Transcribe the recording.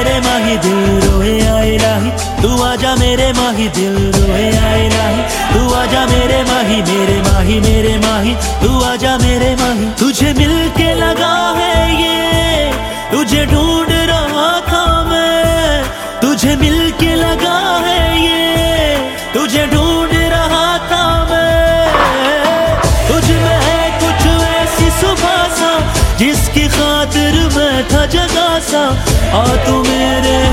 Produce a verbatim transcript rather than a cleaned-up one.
मेरे माही दिल रोए आए लाही, तू आजा मेरे माही दिल रोए आए लाही, तू आजा मेरे माही मेरे माही मेरे माही, तू आजा मेरे माही। तुझे मिलके लगा है ये, तुझे ढूंढ रहा था मैं, तुझे मिलके लगा है ये, तुझे ढूंढ रहा था मैं। तुझ में है कुछ ऐसी सुबह सा, जिसकी खातिर मैं था जगा सा, आ तू मेरे